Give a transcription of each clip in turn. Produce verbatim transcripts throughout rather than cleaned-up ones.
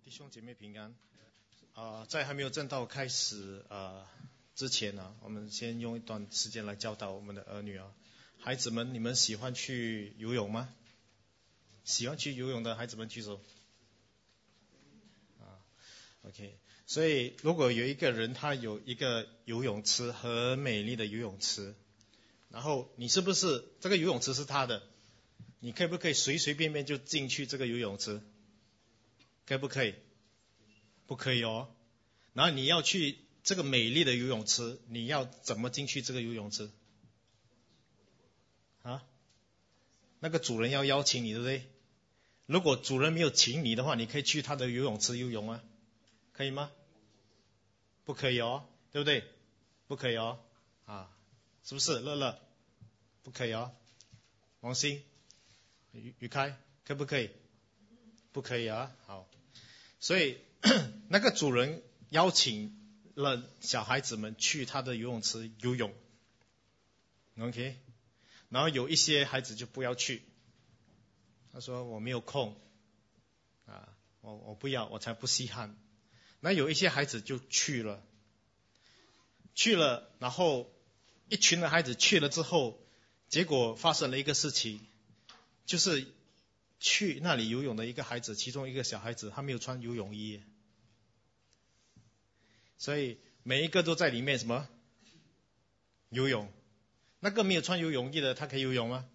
弟兄姐妹平安。啊、呃，在还没有正道开始呃之前呢、啊，我们先用一段时间来教导我们的儿女啊。孩子们，你们喜欢去游泳吗？喜欢去游泳的孩子们举手。啊 ，OK。所以如果有一个人他有一个游泳池，很美丽的游泳池，然后你是不是这个游泳池是他的？你可不可以随随便便就进去这个游泳池？可不可以？不可以哦。然后你要去这个美丽的游泳池，你要怎么进去这个游泳池？啊？那个主人要邀请你，对不对？如果主人没有请你的话，你可以去他的游泳池游泳啊，可以吗？不可以哦，对不对？不可以哦，啊，是不是？乐乐，不可以哦。王鑫、于于开，可不可以？不可以啊。好，所以那个主人邀请了小孩子们去他的游泳池游泳 ，OK， 然后有一些孩子就不要去，他说我没有空，啊，我我不要，我才不稀罕。那有一些孩子就去了，去了，然后一群的孩子去了之后，结果发生了一个事情，就是去那里游泳的一个孩子，其中一个小孩子他没有穿游泳衣。所以每一个都在里面什么游泳，那个没有穿游泳衣的，他可以游泳吗？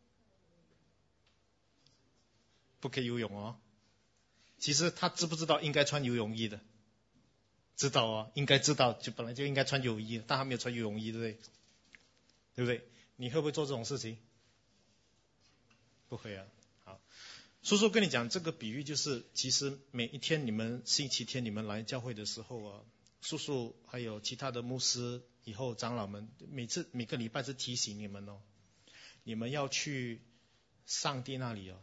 不可以游泳哦。其实他知不知道应该穿游泳衣的？知道哦，应该知道，就本来就应该穿游泳衣，但他没有穿游泳衣，对不对？对不对？你会不会做这种事情？不会啊。好，叔叔跟你讲这个比喻，就是其实每一天你们星期天你们来教会的时候啊，叔叔还有其他的牧师以后长老们每次每个礼拜是提醒你们哦，你们要去上帝那里哦，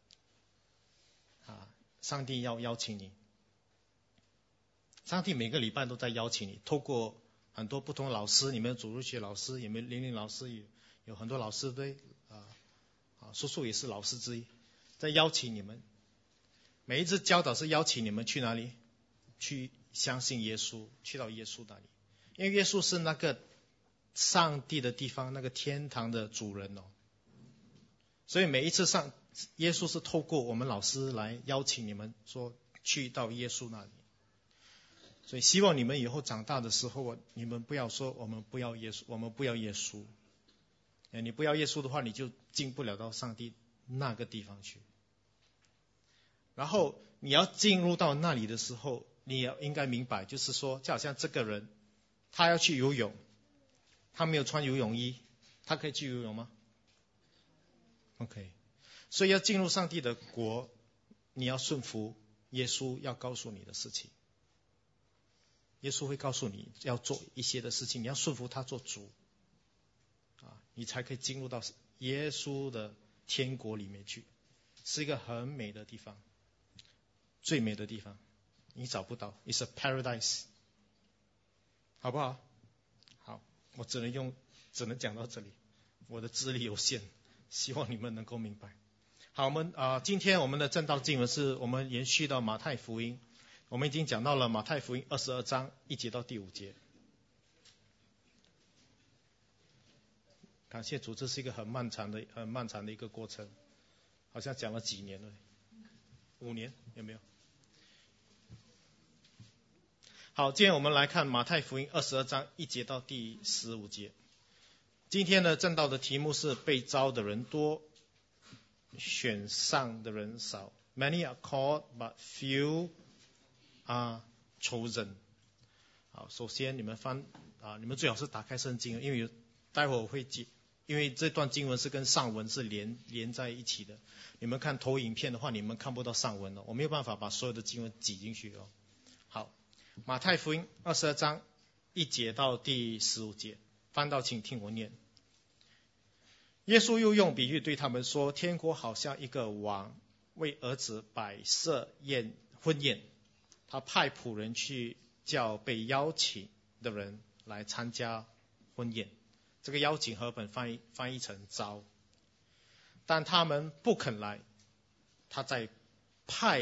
啊，上帝要邀请你，上帝每个礼拜都在邀请你，透过很多不同的老师，你们主日学老师，你们灵灵老师，有有很多老师对啊啊，叔叔也是老师之一，在邀请你们，每一次教导是邀请你们去哪里？去相信耶稣，去到耶稣那里，因为耶稣是那个上帝的地方，那个天堂的主人哦。所以每一次上，耶稣是透过我们老师来邀请你们说去到耶稣那里。所以希望你们以后长大的时候，你们不要说我们不要耶稣，我们不要耶稣。你不要耶稣的话，你就进不了到上帝那个地方去。然后你要进入到那里的时候，你也应该明白，就是说，就好像这个人，他要去游泳，他没有穿游泳衣，他可以去游泳吗 ？OK， 所以要进入上帝的国，你要顺服耶稣要告诉你的事情。耶稣会告诉你要做一些的事情，你要顺服他做主，啊，你才可以进入到耶稣的天国里面去，是一个很美的地方，最美的地方。你找不到 ，It's a paradise， 好不好？好，我只能用，只能讲到这里，我的智力有限，希望你们能够明白。好，我们啊、呃，今天我们的正道经文是我们延续到马太福音，我们已经讲到了马太福音二十二章一节到第五节。感谢主，这是一个很漫长的、很漫长的一个过程，好像讲了几年了，五年有没有？好，今天我们来看马太福音二十二章一节到第十五节。今天的正道的题目是被招的人多，选上的人少。Many are called, but few are chosen。好，首先你们翻啊，你们最好是打开圣经，因为待会我会记，因为这段经文是跟上文是连连在一起的。你们看投影片的话，你们看不到上文了，我没有办法把所有的经文挤进去哦。好。马太福音二十二章一节到第十五节，翻到请听我念。耶稣又用比喻对他们说，天国好像一个王为儿子摆设宴婚宴，他派仆人去叫被邀请的人来参加婚宴。这个邀请和本翻译翻译成招，但他们不肯来，他再派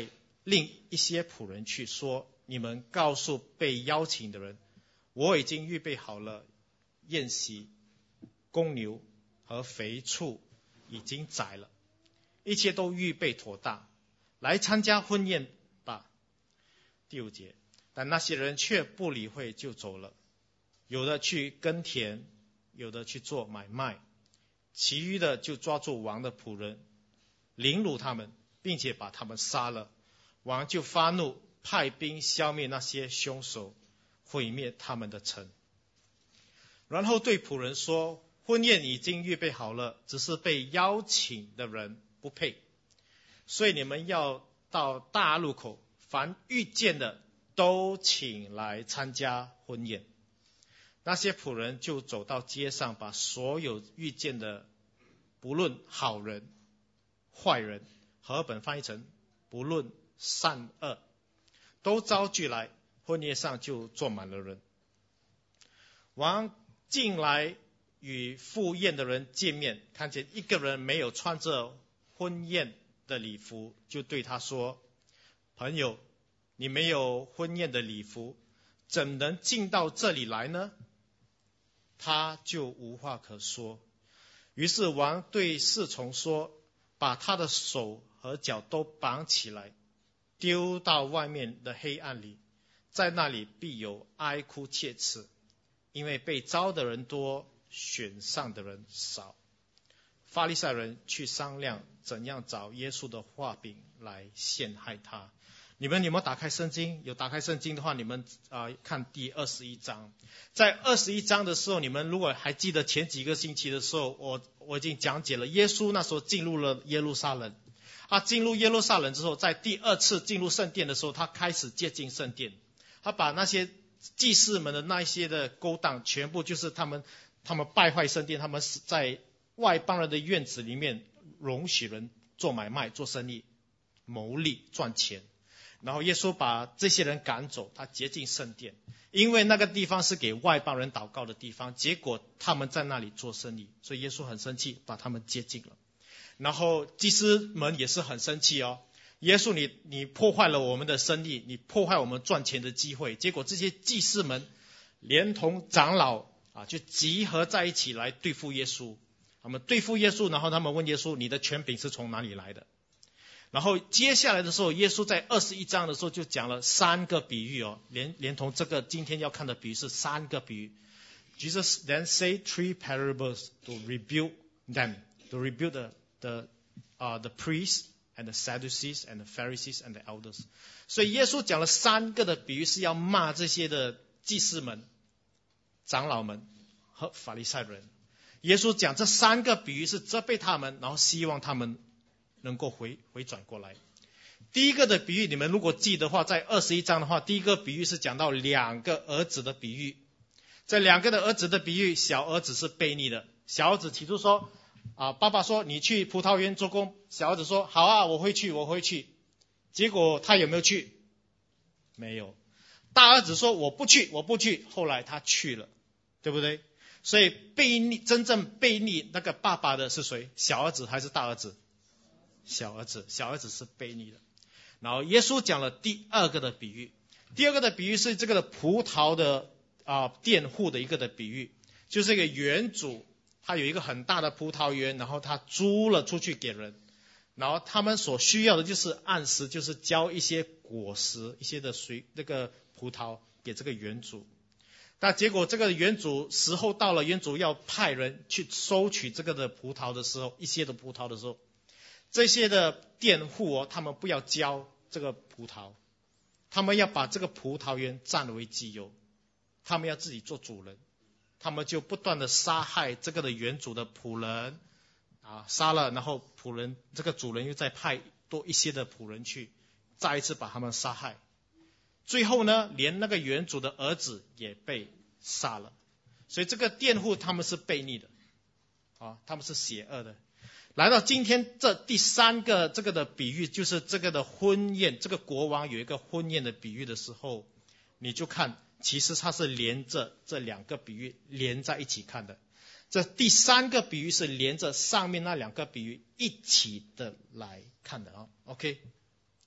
另一些仆人去说，你们告诉被邀请的人，我已经预备好了宴席，公牛和肥畜已经宰了，一切都预备妥当，来参加婚宴吧。第五节，但那些人却不理会，就走了，有的去耕田，有的去做买卖，其余的就抓住王的仆人，凌辱他们，并且把他们杀了。王就发怒，派兵消灭那些凶手，毁灭他们的城。然后对仆人说，婚宴已经预备好了，只是被邀请的人不配，所以你们要到大路口，凡遇见的都请来参加婚宴。那些仆人就走到街上，把所有遇见的，不论好人坏人，和本翻译成不论善恶，都招聚来，婚宴上就坐满了人。王进来与赴宴的人见面，看见一个人没有穿着婚宴的礼服，就对他说，朋友，你没有婚宴的礼服，怎能进到这里来呢？他就无话可说。于是王对侍从说，把他的手和脚都绑起来，丢到外面的黑暗里，在那里必有哀哭切齿，因为被招的人多，选上的人少。法利赛人去商量怎样找耶稣的画饼来陷害他。你们有没有打开圣经？有打开圣经的话，你们、呃、看第二十一章。在二十一章的时候，你们如果还记得前几个星期的时候，我我已经讲解了耶稣那时候进入了耶路撒冷。他进入耶路撒冷之后，在第二次进入圣殿的时候，他开始接近圣殿，他把那些祭司们的那些的勾当，全部就是他们他们败坏圣殿，他们在外邦人的院子里面容许人做买卖、做生意、牟利赚钱。然后耶稣把这些人赶走，他洁净圣殿，因为那个地方是给外邦人祷告的地方，结果他们在那里做生意，所以耶稣很生气，把他们接近了。然后祭司们也是很生气哦，耶稣你你破坏了我们的生意，你破坏我们赚钱的机会。结果这些祭司们连同长老啊，就集合在一起来对付耶稣。他们对付耶稣，然后他们问耶稣，你的权柄是从哪里来的？然后接下来的时候，耶稣在二十一章的时候就讲了三个比喻哦，连连同这个今天要看的比喻是三个比喻。Jesus then say three parables to rebuke them, to rebuke the the uh, the priests and the Sadducees and the Pharisees and the elders. 所以耶稣讲了三个的比喻，是要骂这些的祭司们、长老们和法利赛人。耶稣讲这三个比喻是责备他们，然后希望他们能够回回转过来。第一个的比喻，你们如果记得话，在二十一章的话，第一个比喻是讲到两个儿子的比喻。这两个的儿子的比喻，小儿子是悖逆的。小儿子起初说啊，爸爸说你去葡萄园做工，小儿子说好啊，我会去，我会去。结果他有没有去？没有。大儿子说我不去，我不去，后来他去了，对不对？所以悖逆，真正悖逆那个爸爸的是谁？小儿子还是大儿子？小儿子，小儿子是悖逆的。然后耶稣讲了第二个的比喻，第二个的比喻是这个的葡萄的啊佃户的一个的比喻，就是一个园主，他有一个很大的葡萄园，然后他租了出去给人，然后他们所需要的就是按时就是交一些果实，一些的水那个葡萄给这个园主。但结果这个园主时候到了，园主要派人去收取这个的葡萄的时候，一些的葡萄的时候，这些的佃户哦，他们不要交这个葡萄，他们要把这个葡萄园占为己有，他们要自己做主人，他们就不断的杀害这个的园主的仆人啊，杀了，然后仆人这个主人又再派多一些的仆人去，再一次把他们杀害。最后呢，连那个园主的儿子也被杀了。所以这个佃户他们是悖逆的啊，他们是邪恶的。来到今天这第三个这个的比喻，就是这个的婚宴，这个国王有一个婚宴的比喻的时候，你就看其实它是连着这两个比喻连在一起看的。这第三个比喻是连着上面那两个比喻一起的来看的啊。OK，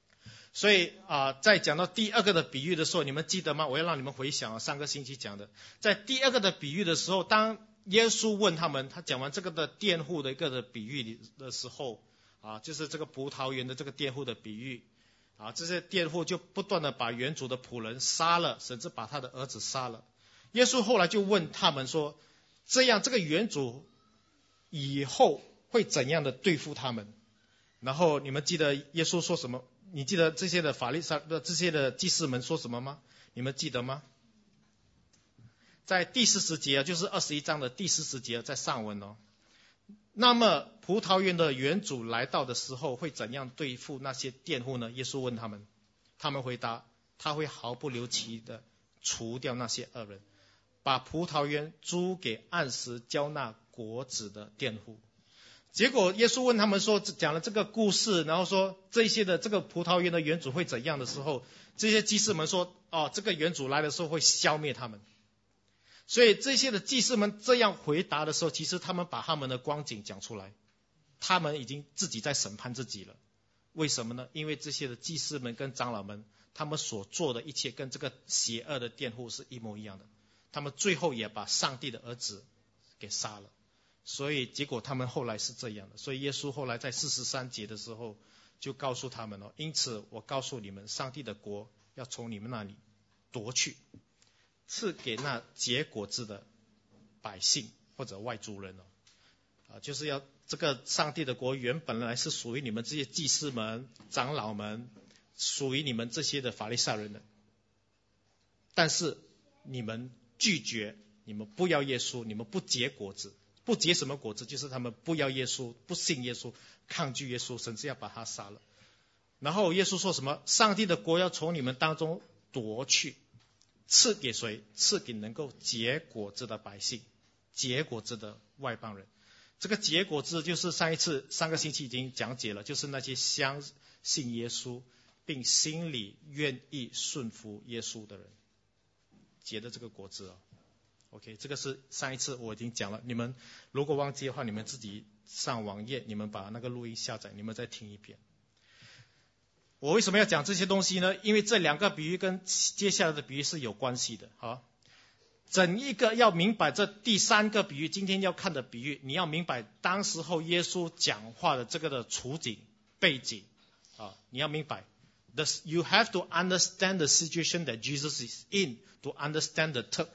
所以啊、呃，在讲到第二个的比喻的时候，你们记得吗？我要让你们回想啊，上个星期讲的，在第二个的比喻的时候，当耶稣问他们，他讲完这个的佃户的一个的比喻的时候，啊，就是这个葡萄园的这个佃户的比喻，啊，这些佃户就不断的把原主的仆人杀了，甚至把他的儿子杀了。耶稣后来就问他们说，这样这个原主以后会怎样的对付他们？然后你们记得耶稣说什么？你记得这些的法利赛的这些的祭司们说什么吗？你们记得吗？在第四十节，就是二十一章的第四十节，在上文哦。那么葡萄园的园主来到的时候，会怎样对付那些佃户呢？耶稣问他们，他们回答，他会毫不留情的除掉那些恶人，把葡萄园租给按时交纳果子的佃户。结果耶稣问他们说，讲了这个故事，然后说这些的这个葡萄园的园主会怎样的时候，这些祭司们说，哦，这个园主来的时候会消灭他们。所以这些的祭司们这样回答的时候，其实他们把他们的光景讲出来，他们已经自己在审判自己了。为什么呢？因为这些的祭司们跟长老们，他们所做的一切跟这个邪恶的佃户是一模一样的，他们最后也把上帝的儿子给杀了。所以结果他们后来是这样的。所以耶稣后来在四十三节的时候就告诉他们哦，因此我告诉你们，上帝的国要从你们那里夺去，赐给那结果子的百姓或者外族人哦，啊，就是要这个上帝的国原本来是属于你们这些祭司们、长老们，属于你们这些的法利赛人的，但是你们拒绝，你们不要耶稣，你们不结果子，不结什么果子？就是他们不要耶稣，不信耶稣，抗拒耶稣，甚至要把他杀了。然后耶稣说什么？上帝的国要从你们当中夺去，赐给谁？赐给能够结果子的百姓，结果子的外邦人。这个结果子就是上一次上个星期已经讲解了，就是那些相信耶稣并心里愿意顺服耶稣的人结的这个果子哦。OK， 这个是上一次我已经讲了，你们如果忘记的话，你们自己上网页，你们把那个录音下载，你们再听一遍。我为什么要讲这些东西呢？因为这两个比喻跟接下来的比喻是有关系的。好，整一个要明白这第三个比喻，今天要看的比喻，你要明白当时候耶稣讲话的这个的处境背景啊，你要明白。This, you have to understand the situation that Jesus is in to understand the third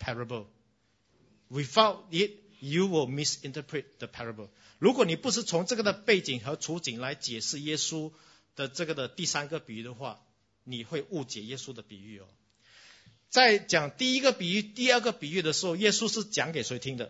parable.Without it, you will misinterpret the parable. 如果你不是从这个的背景和处境来解释耶稣的这个的第三个比喻的话，你会误解耶稣的比喻哦。在讲第一个比喻、第二个比喻的时候，耶稣是讲给谁听的？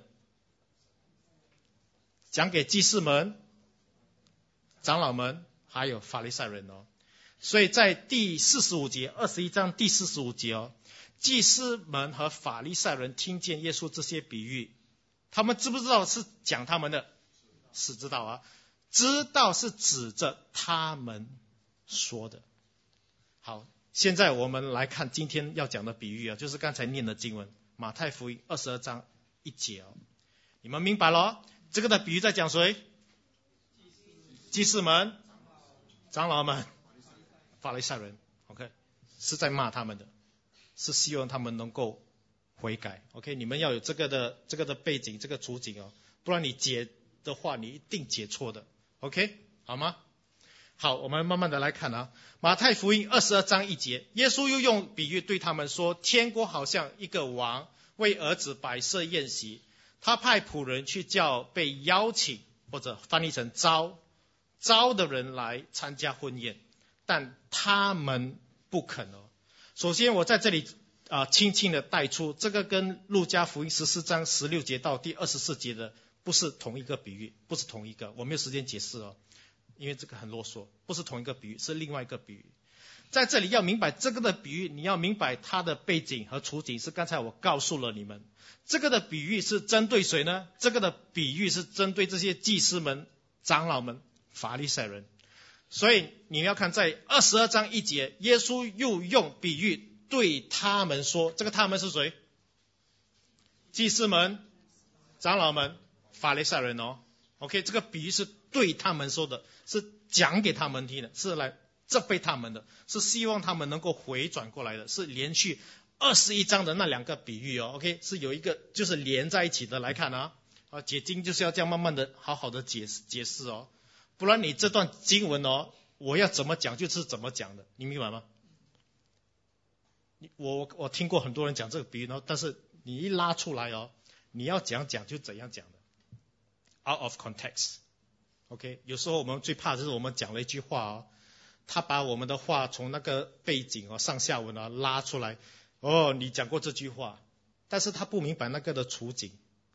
讲给祭司们、长老们，还有法利赛人哦。所以在第四十五节，二十一章第四十五节哦。祭司们和法利赛人听见耶稣这些比喻，他们知不知道是讲他们的？是知道啊，知道是指着他们说的。好，现在我们来看今天要讲的比喻啊，就是刚才念的经文，马太福音二十二章一节哦。你们明白了？这个的比喻在讲谁？祭司们、长老们、法利赛人 ，OK， 是在骂他们的。是希望他们能够悔改 ，OK？ 你们要有这个的这个的背景，这个处境哦，不然你解的话，你一定解错的 ，OK？ 好吗？好，我们慢慢的来看啊。马太福音二十二章一节，耶稣又用比喻对他们说：天国好像一个王为儿子摆设宴席，他派仆人去叫被邀请或者翻译成招招的人来参加婚宴，但他们不肯哦。首先我在这里啊、呃、轻轻的带出，这个跟路加福音十四章十六节到第二十四节的不是同一个比喻，不是同一个，我没有时间解释哦，因为这个很啰嗦，不是同一个比喻，是另外一个比喻。在这里要明白这个的比喻，你要明白它的背景和处境，是刚才我告诉了你们。这个的比喻是针对谁呢？这个的比喻是针对这些祭司们、长老们、法利赛人。所以你要看在二十二章一节，耶稣又用比喻对他们说，这个他们是谁？祭司们、长老们、法利赛人哦。OK， 这个比喻是对他们说的，是讲给他们听的，是来责备他们的，是希望他们能够回转过来的，是连续二十一章的那两个比喻哦 ，OK， 是有一个就是连在一起的来看啊，啊，解经就是要这样慢慢的好好的解释解释哦，不然你这段经文哦，我要怎么讲就是怎么讲的，你明白吗？我我听过很多人讲这个比喻，然后但是你一拉出来哦，你要讲讲就怎样讲的 ，out of context。OK， 有时候我们最怕就是我们讲了一句话哦，他把我们的话从那个背景哦上下文啊拉出来，哦，你讲过这句话，但是他不明白那个的处境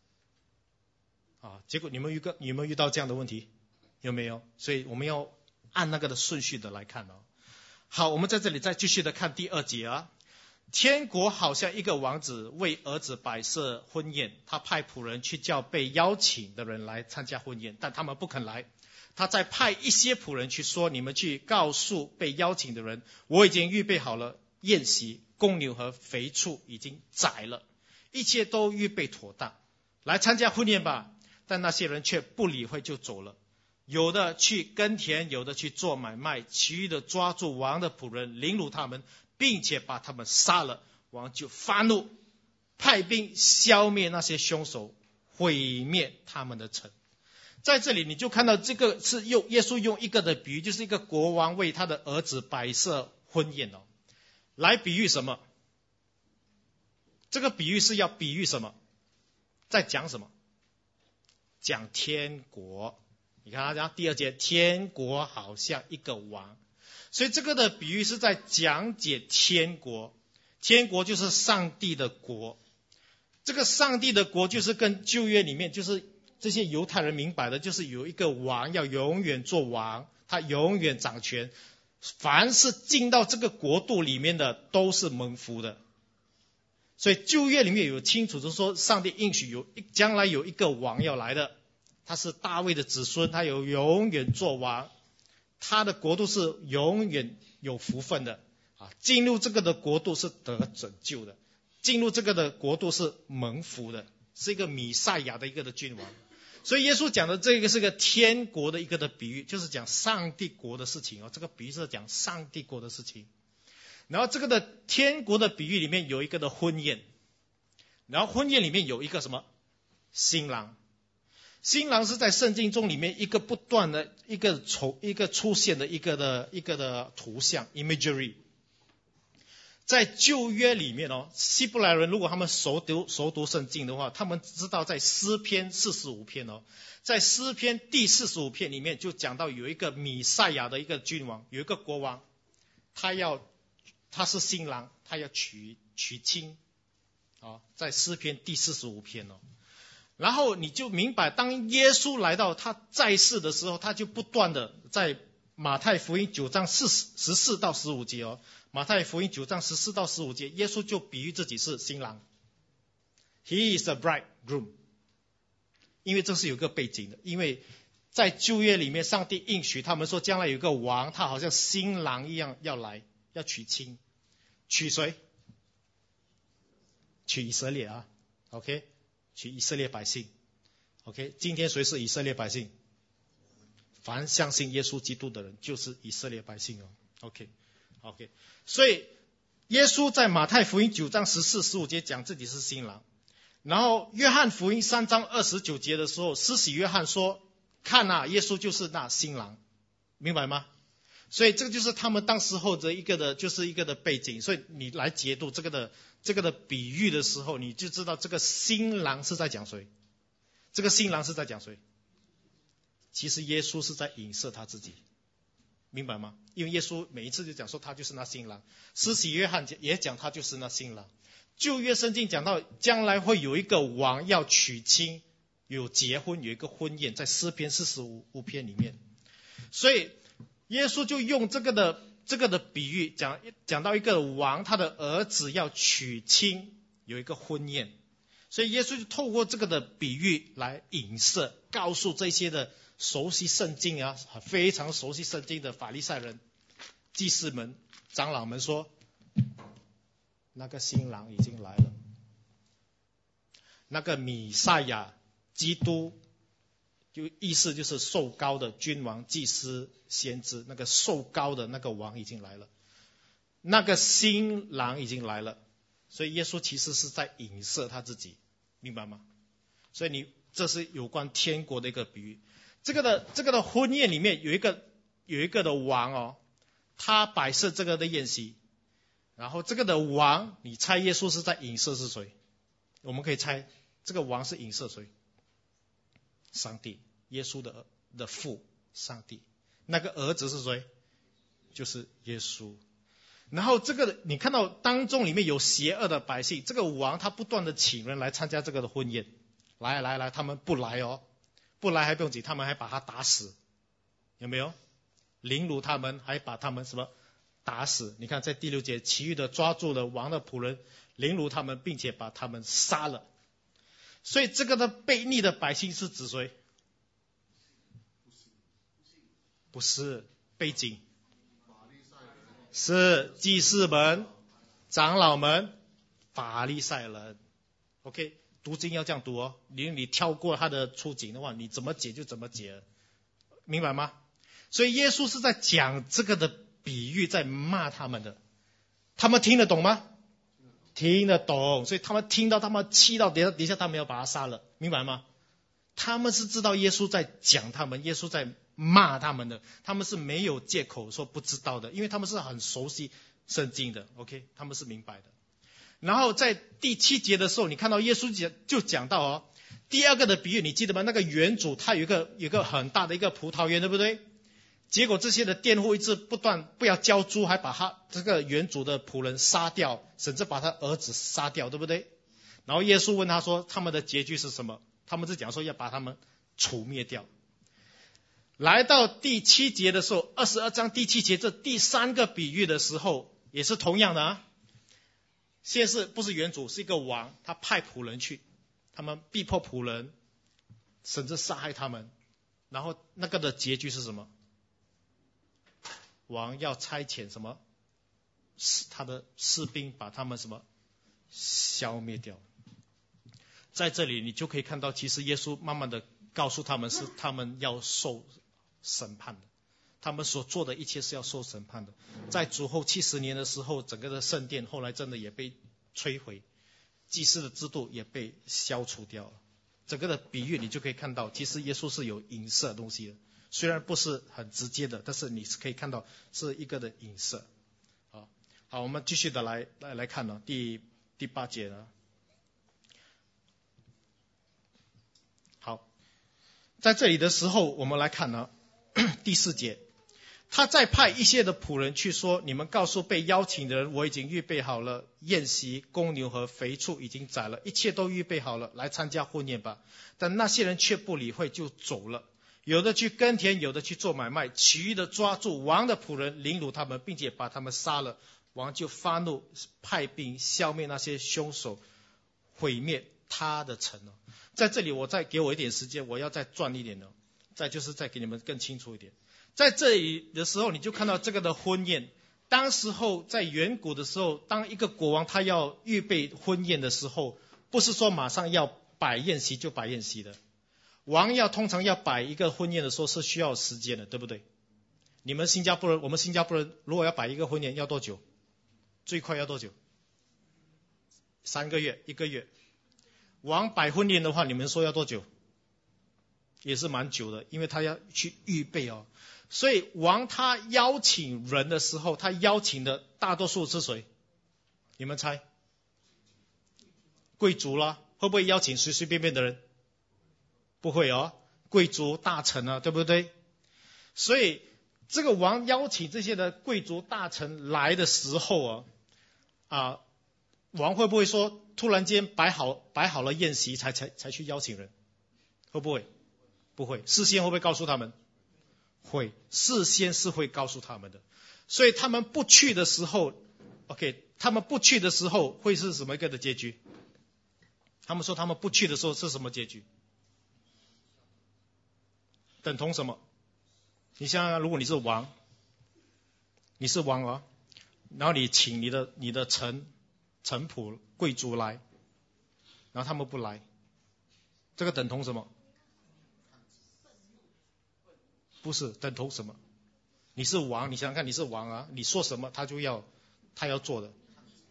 啊，结果你们遇个有没有遇到这样的问题？有没有？所以我们要按那个的顺序的来看哦。好，我们在这里再继续的看第二节啊。天国好像一个王子为儿子摆设婚宴，他派仆人去叫被邀请的人来参加婚宴，但他们不肯来。他再派一些仆人去说，你们去告诉被邀请的人，我已经预备好了宴席，公牛和肥畜已经宰了，一切都预备妥当，来参加婚宴吧。但那些人却不理会就走了，有的去耕田，有的去做买卖，其余的抓住王的仆人，凌辱他们，并且把他们杀了。王就发怒，派兵消灭那些凶手，毁灭他们的城。在这里你就看到这个是用耶稣用一个的比喻，就是一个国王为他的儿子摆设婚宴哦，来比喻什么？这个比喻是要比喻什么？在讲什么？讲天国。你看他讲第二节，天国好像一个王，所以这个的比喻是在讲解天国。天国就是上帝的国，这个上帝的国就是跟旧约里面就是这些犹太人明白的，就是有一个王要永远做王，他永远掌权，凡是进到这个国度里面的都是蒙福的。所以旧约里面有清楚的说，上帝应许有将来有一个王要来的，他是大卫的子孙，他有永远做王，他的国度是永远有福分的啊！进入这个的国度是得拯救的，进入这个的国度是蒙福的，是一个弥赛亚的一个的君王。所以耶稣讲的这个是个天国的一个的比喻，就是讲上帝国的事情哦。这个比喻是讲上帝国的事情。然后这个的天国的比喻里面有一个的婚宴，然后婚宴里面有一个什么新郎。新郎是在圣经中里面一个不断的一个一个出现的一个的一个的图像 imagery。在旧约里面哦，希伯来人如果他们熟读熟读圣经的话，他们知道在诗篇四十五篇哦，在诗篇第四十五篇里面就讲到有一个弥赛亚的一个君王，有一个国王，他要他是新郎，他要娶娶亲啊，在诗篇第四十五篇哦。然后你就明白，当耶稣来到他在世的时候，他就不断的在马太福音九章十四到十五节哦，马太福音九章十四到十五节，耶稣就比喻自己是新郎 ，He is the bridegroom。因为这是有个背景的，因为在旧约里面，上帝应许他们说，将来有个王，他好像新郎一样要来，要娶亲，娶谁？娶以色列啊 ，OK， 娶以色列百姓 ，OK， 今天谁是以色列百姓？凡相信耶稣基督的人就是以色列百姓哦 ，OK，OK，、OK, OK, 所以耶稣在马太福音九章十四、十五节讲自己是新郎，然后约翰福音三章二十九节的时候，施洗约翰说：“看啊，耶稣就是那新郎。”明白吗？所以这个就是他们当时候的一个的，就是一个的背景。所以你来解读这个的这个的比喻的时候，你就知道这个新郎是在讲谁，这个新郎是在讲谁。其实耶稣是在影射他自己，明白吗？因为耶稣每一次就讲说他就是那新郎，施洗约翰也讲他就是那新郎。旧约圣经讲到将来会有一个王要娶亲，有结婚，有一个婚宴，在诗篇四十五篇里面。所以耶稣就用这个的这个的比喻讲讲到一个王，他的儿子要娶亲，有一个婚宴。所以耶稣就透过这个的比喻来影射，告诉这些的熟悉圣经啊，非常熟悉圣经的法利赛人、祭司们、长老们说，那个新郎已经来了，那个弥赛亚基督就意思就是受膏的君王、祭司、先知，那个受膏的那个王已经来了，那个新郎已经来了，所以耶稣其实是在影射他自己，明白吗？所以你这是有关天国的一个比喻。这个的这个的婚宴里面有一个有一个的王哦，他摆设这个的宴席，然后这个的王，你猜耶稣是在影射是谁？我们可以猜这个王是影射谁？上帝，耶稣的的父，上帝。那个儿子是谁？就是耶稣。然后这个你看到当中里面有邪恶的百姓，这个王他不断的请人来参加这个的婚宴，来来来，他们不来哦，不来还不用紧，他们还把他打死，有没有？凌辱他们，还把他们什么打死？你看在第六节，其余的抓住了王的仆人，凌辱他们，并且把他们杀了。所以这个的悖逆的百姓是指谁？不是，背景是祭司们、长老们、法利赛人。 OK， 读经要这样读哦，你你跳过他的出警的话，你怎么解就怎么解，明白吗？所以耶稣是在讲这个的比喻，在骂他们的，他们听得懂吗？听得懂，所以他们听到，他们气到底下底下他们要把他杀了，明白吗？他们是知道耶稣在讲他们，耶稣在骂他们的，他们是没有借口说不知道的，因为他们是很熟悉圣经的 ，OK， 他们是明白的。然后在第七节的时候，你看到耶稣讲就讲到哦，第二个的比喻你记得吗？那个园主他有一个有一个很大的一个葡萄园，对不对？结果这些的佃户一直不断不要交租，还把他这个园主的仆人杀掉，甚至把他儿子杀掉，对不对？然后耶稣问他说他们的结局是什么？他们是讲说要把他们除灭掉。来到第七节的时候，二十二章第七节这第三个比喻的时候，也是同样的啊。现在是不是园主，是一个王，他派仆人去，他们逼迫仆人，甚至杀害他们。然后那个的结局是什么？王要差遣什么？他的士兵把他们什么消灭掉。在这里你就可以看到，其实耶稣慢慢的告诉他们，是他们要受审判的，他们所做的一切是要受审判的。在主后七十年的时候，整个的圣殿后来真的也被摧毁，祭司的制度也被消除掉了。整个的比喻你就可以看到，其实耶稣是有影射的东西的，虽然不是很直接的，但是你是可以看到是一个的影射。好，好，我们继续的来来来看呢，第第八节呢。好，在这里的时候，我们来看呢，第四节，他再派一些的仆人去说，你们告诉被邀请的人，我已经预备好了宴席，公牛和肥畜已经宰了，一切都预备好了，来参加婚宴吧。但那些人却不理会，就走了。有的去耕田，有的去做买卖，其余的抓住王的仆人，凌辱他们，并且把他们杀了。王就发怒，派兵消灭那些凶手，毁灭他的城了。在这里我再给我一点时间，我要再转一点了，再就是再给你们更清楚一点。在这里的时候，你就看到这个的婚宴。当时候在远古的时候，当一个国王他要预备婚宴的时候，不是说马上要摆宴席就摆宴席的。王要通常要摆一个婚宴的时候是需要时间的，对不对？你们新加坡人，我们新加坡人如果要摆一个婚宴要多久？最快要多久？三个月，一个月。王摆婚宴的话，你们说要多久？也是蛮久的，因为他要去预备哦。所以王他邀请人的时候，他邀请的大多数是谁？你们猜？贵族啦，会不会邀请随随便便的人？不会哦，贵族大臣啊，对不对？所以这个王邀请这些的贵族大臣来的时候啊，啊，王会不会说突然间摆好摆好了宴席才才才去邀请人？会不会？不会。事先会不会告诉他们？会，事先是会告诉他们的。所以他们不去的时候 ，OK， 他们不去的时候会是什么一个的结局？他们说他们不去的时候是什么结局？等同什么？你想想，如果你是王，你是王啊，然后你请你的你的臣臣仆贵族来，然后他们不来，这个等同什么？ 不是，等同什么？你是王，你想想看，你是王啊，你说什么他就要他要做的。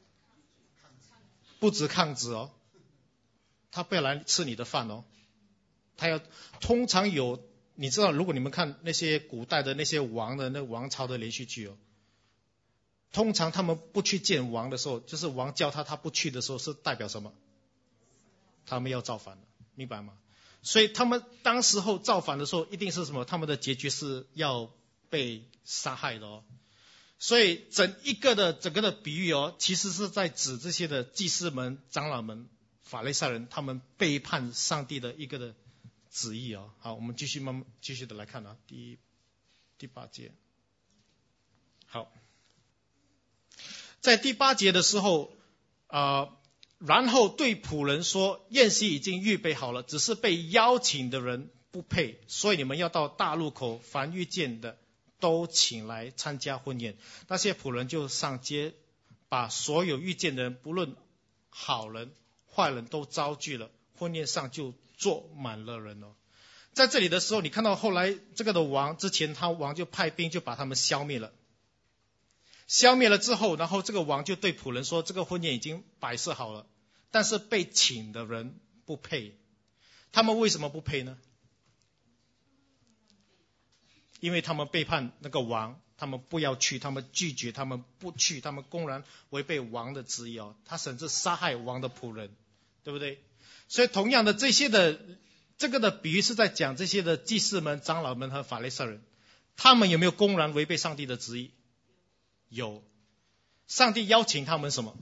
不止抗旨哦，他不要来吃你的饭哦，他要通常有，你知道，如果你们看那些古代的那些王的那王朝的连续剧哦，通常他们不去见王的时候，就是王叫他他不去的时候，是代表什么？他们要造反了，明白吗？所以他们当时候造反的时候，一定是什么？他们的结局是要被杀害的哦。所以整一个的整个的比喻哦，其实是在指这些的祭司们、长老们、法利赛人，他们背叛上帝的一个的旨意哦。好，我们继续慢慢继续的来看啊，第第八节。好，在第八节的时候，呃，然后对仆人说，宴席已经预备好了，只是被邀请的人不配，所以你们要到大路口，凡遇见的都请来参加婚宴。那些仆人就上街，把所有遇见的人，不论好人坏人都招聚了，婚宴上就坐满了人哦。在这里的时候，你看到后来这个的王，之前他王就派兵就把他们消灭了，消灭了之后，然后这个王就对仆人说，这个婚宴已经摆设好了，但是被请的人不配。他们为什么不配呢？因为他们背叛那个王，他们不要去，他们拒绝，他们不去，他们公然违背王的旨意哦，他甚至杀害王的仆人，对不对？所以同样的，这些的这个的比喻是在讲这些的祭司们、长老们和法利赛人，他们有没有公然违背上帝的旨意？有。上帝邀请他们什么？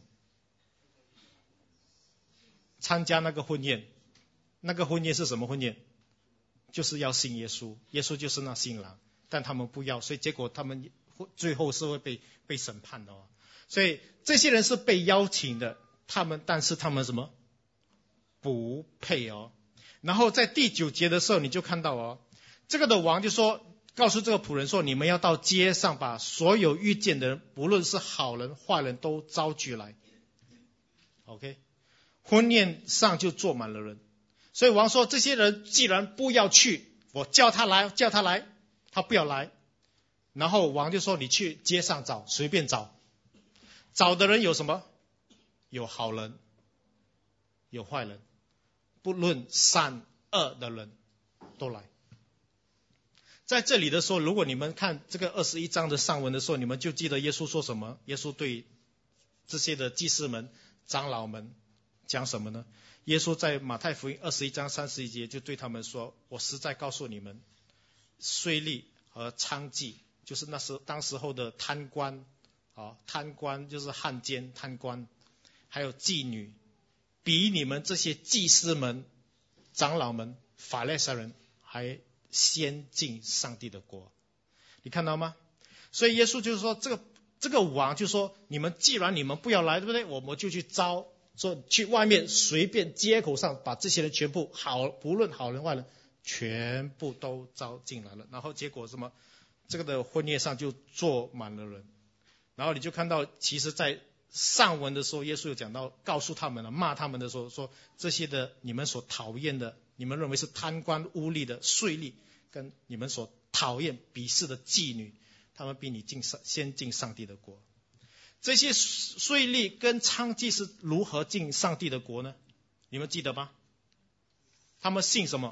参加那个婚宴。那个婚宴是什么婚宴？就是要信耶稣，耶稣就是那新郎，但他们不要，所以结果他们最后是会被被审判的哦。所以这些人是被邀请的，他们但是他们什么？不配哦。然后在第九节的时候，你就看到哦，这个的王就说，告诉这个仆人说，你们要到街上把所有遇见的人，不论是好人坏人都招聚来。OK， 婚宴上就坐满了人。所以王说，这些人既然不要去，我叫他来，叫他来，他不要来。然后王就说，你去街上找，随便找。找的人有什么？有好人，有坏人，不论善恶的人都来。在这里的时候，如果你们看这个二十一章的上文的时候，你们就记得耶稣说什么？耶稣对这些的祭司们、长老们讲什么呢？耶稣在马太福音二十一章三十一节就对他们说，我实在告诉你们，税吏和娼妓，就是那时当时候的贪官啊，贪官就是汉奸贪官，还有妓女，比你们这些祭司们、长老们、法利赛人还先进上帝的国。你看到吗？所以耶稣就是说，这个这个王就说，你们既然你们不要来，对不对？我们就去招，说去外面随便街口上把这些人全部好，不论好人坏人，全部都招进来了。然后结果什么？这个的婚宴上就坐满了人。然后你就看到，其实在上文的时候，耶稣有讲到，告诉他们了，骂他们的时候说，这些的你们所讨厌的，你们认为是贪官污吏的税吏，跟你们所讨厌鄙视的妓女，他们比你进上先进上帝的国。这些税吏跟娼妓是如何进上帝的国呢？你们记得吗？他们信什么？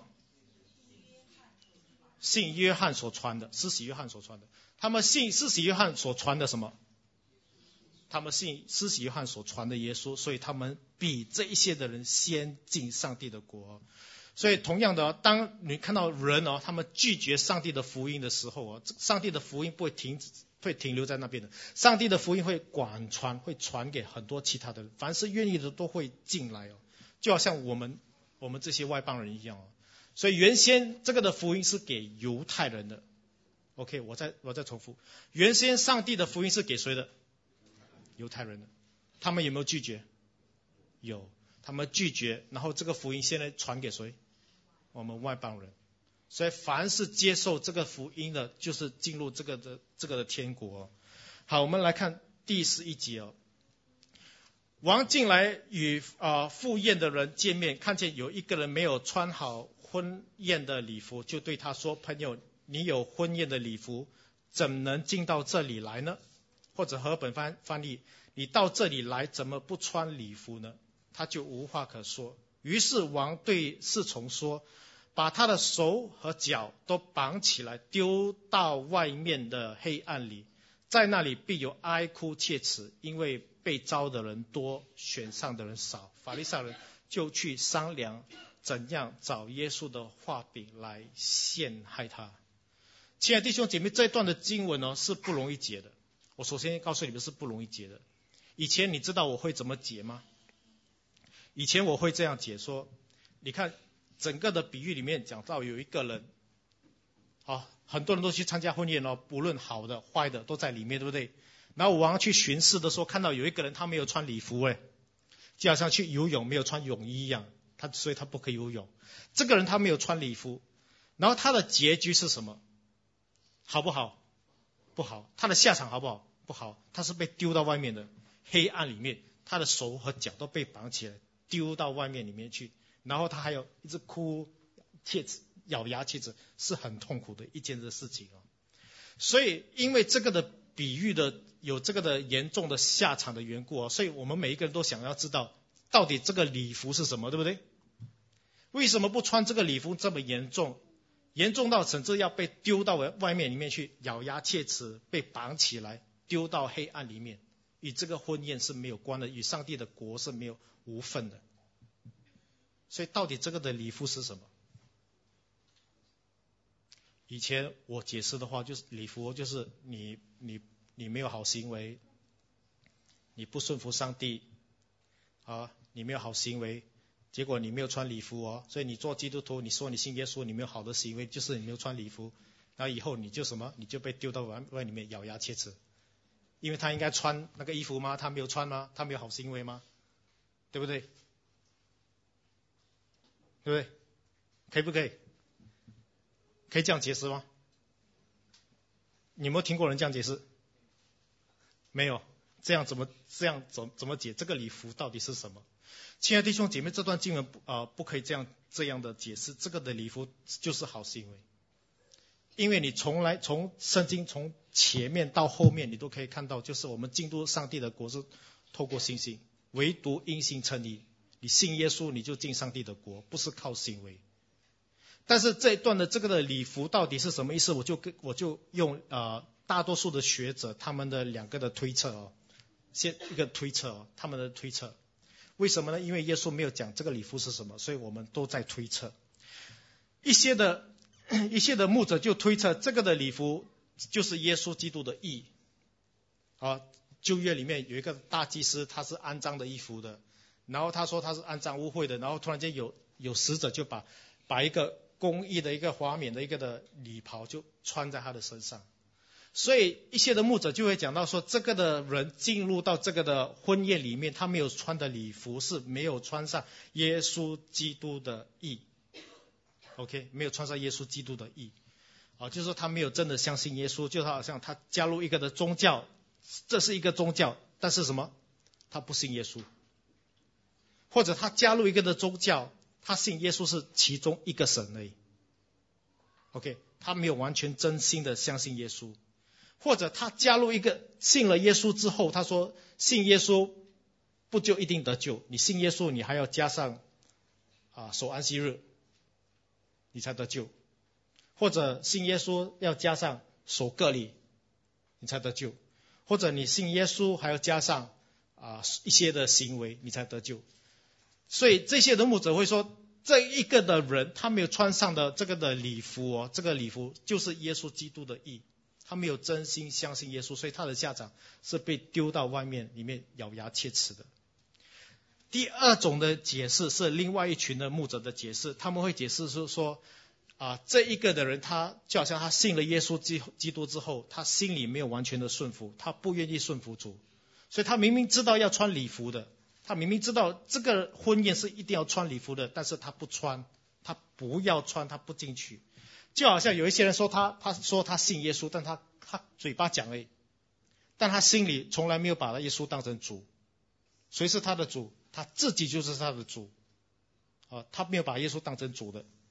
信约翰所传的，施洗约翰所传的。他们信施洗约翰所传的什么？他们信施洗约翰所传的耶稣，所以他们比这一些的人先进上帝的国。所以同样的，当你看到人哦，他们拒绝上帝的福音的时候哦，上帝的福音不会停止，会停留在那边的。上帝的福音会广传，会传给很多其他的人，凡是愿意的都会进来哦，就好像我们我们这些外邦人一样哦。所以原先这个的福音是给犹太人的。OK， 我再我再重复，原先上帝的福音是给谁的？犹太人的。他们有没有拒绝？有，他们拒绝，然后这个福音现在传给谁？我们外邦人。所以凡是接受这个福音的，就是进入这个的这个的天国哦。好，我们来看第十一节哦。王进来与呃赴宴的人见面，看见有一个人没有穿好婚宴的礼服，就对他说：“朋友， 你有婚宴的礼服，怎能进到这里来呢？或者和本翻翻译，你到这里来怎么不穿礼服呢？他就无话可说。于是王对侍从说，把他的手和脚都绑起来，丢到外面的黑暗里，在那里必有哀哭切齿，因为被招的人多，选上的人少。法利赛人就去商量怎样找耶稣的画饼来陷害他。亲爱的弟兄姐妹，这一段的经文呢是不容易解的。我首先告诉你们是不容易解的。以前你知道我会怎么解吗？以前我会这样解说，你看整个的比喻里面讲到有一个人，好，很多人都去参加婚宴哦，不论好的坏的都在里面，对不对？然后王去巡视的时候，看到有一个人他没有穿礼服，哎，就好像去游泳没有穿泳衣一样，他所以他不可以游泳。这个人他没有穿礼服，然后他的结局是什么？好不好？不好。他的下场好不好？不好。他是被丢到外面的黑暗里面，他的手和脚都被绑起来，丢到外面里面去，然后他还有一直哭，切齿，咬牙切齿，是很痛苦的一件的事情哦。所以因为这个的比喻的有这个的严重的下场的缘故哦，所以我们每一个人都想要知道到底这个礼服是什么，对不对？为什么不穿这个礼服这么严重？严重到甚至要被丢到外面里面去，咬牙切齿，被绑起来，丢到黑暗里面，与这个婚宴是没有关的，与上帝的国是没有无分的。所以到底这个的礼服是什么？以前我解释的话，就是礼服就是你你你没有好行为，你不顺服上帝啊，你没有好行为，结果你没有穿礼服哦，所以你做基督徒，你说你信耶稣，你没有好的行为，就是你没有穿礼服，然后以后你就什么，你就被丢到外外里面咬牙切齿，因为他应该穿那个衣服吗？他没有穿吗？他没有好行为吗？对不对？对不对？可以不可以？可以这样解释吗？你有没有听过人这样解释？没有。这样怎么这样怎怎么解？这个礼服到底是什么？亲爱的弟兄姐妹，这段经文不啊、呃、不可以这样这样的解释。这个的礼服就是好行为，因为你从来从圣经从前面到后面，你都可以看到，就是我们进入上帝的国是透过信心，唯独因信称义。你信耶稣，你就进上帝的国，不是靠行为。但是这一段的这个的礼服到底是什么意思？我就我就用呃大多数的学者他们的两个的推测哦，先一个推测哦，他们的推测。为什么呢？因为耶稣没有讲这个礼服是什么，所以我们都在推测。一些的一些的牧者就推测这个的礼服就是耶稣基督的义啊。旧约里面有一个大祭司，他是肮脏的衣服的，然后他说他是肮脏污秽的，然后突然间有有使者就把把一个公义的一个华冕的一个的礼袍就穿在他的身上。所以一些的牧者就会讲到说，这个的人进入到这个的婚宴里面，他没有穿的礼服是没有穿上耶稣基督的义 OK 没有穿上耶稣基督的义啊，就是说他没有真的相信耶稣，就好像他加入一个的宗教，这是一个宗教，但是什么他不信耶稣，或者他加入一个的宗教，他信耶稣是其中一个神而已 OK 他没有完全真心的相信耶稣，或者他加入一个信了耶稣之后，他说信耶稣不就一定得救，你信耶稣你还要加上啊守安息日你才得救，或者信耶稣要加上守割礼你才得救，或者你信耶稣还要加上啊一些的行为你才得救。所以这些的牧者会说，这一个的人他没有穿上的这个的礼服哦，这个礼服就是耶稣基督的义，他没有真心相信耶稣，所以他的下场是被丢到外面里面咬牙切齿的。第二种的解释是另外一群的牧者的解释，他们会解释是说啊，这一个的人他就好像他信了耶稣基督之后，他心里没有完全的顺服，他不愿意顺服主，所以他明明知道要穿礼服的，他明明知道这个婚宴是一定要穿礼服的，但是他不穿，他不要穿，他不进去。就好像有一些人说他他说他信耶稣，但他他嘴巴讲而已，但他心里从来没有把耶稣当成主。谁是他的主？他自己就是他的主啊，他没有把耶稣当成主的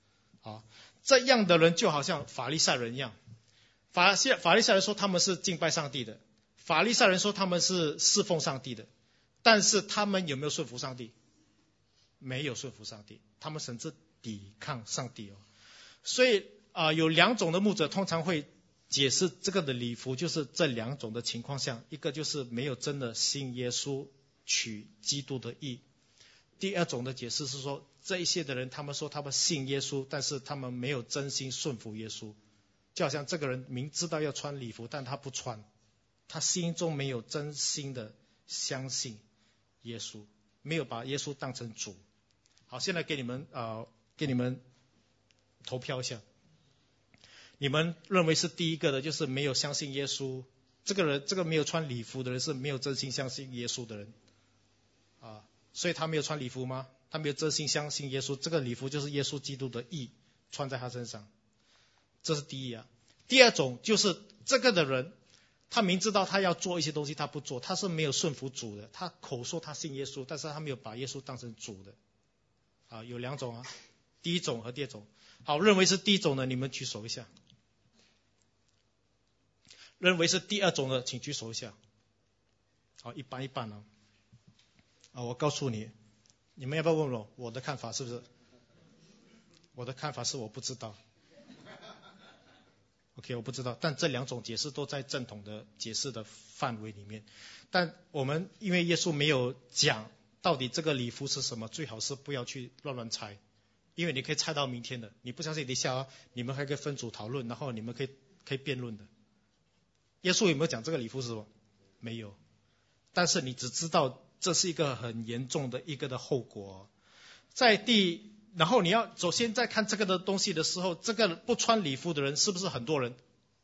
啊，这样的人就好像法利赛人一样。法法利赛人说他们是敬拜上帝的，法利赛人说他们是侍奉上帝的，但是他们有没有顺服上帝？没有顺服上帝，他们甚至抵抗上帝哦。所以啊、呃，有两种的牧者通常会解释这个的礼服，就是这两种的情况下，一个就是没有真的信耶稣，取基督的义；第二种的解释是说，这一些的人，他们说他们信耶稣，但是他们没有真心顺服耶稣。就好像这个人明知道要穿礼服，但他不穿，他心中没有真心的相信耶稣，没有把耶稣当成主。好，现在给你们呃，给你们投票一下，你们认为是第一个的，就是没有相信耶稣，这个人，这个没有穿礼服的人是没有真心相信耶稣的人啊，所以他没有穿礼服吗？他没有真心相信耶稣，这个礼服就是耶稣基督的义穿在他身上。这是第一啊。第二种就是这个的人，他明知道他要做一些东西，他不做，他是没有顺服主的。他口说他信耶稣，但是他没有把耶稣当成主的。啊，有两种啊，第一种和第二种。好，认为是第一种的，你们举手一下。认为是第二种的，请举手一下。好，一般一般啊。啊，我告诉你，你们要不要问我我的看法是不是？我的看法是我不知道。OK， 我不知道，但这两种解释都在正统的解释的范围里面。但我们因为耶稣没有讲到底这个礼服是什么，最好是不要去乱乱猜，因为你可以猜到明天的。你不相信，等一下啊，你们还可以分组讨论，然后你们可以可以辩论的。耶稣有没有讲这个礼服是什么？没有，但是你只知道这是一个很严重的一个的后果。在第然后你要首先在看这个的东西的时候，这个不穿礼服的人是不是很多人？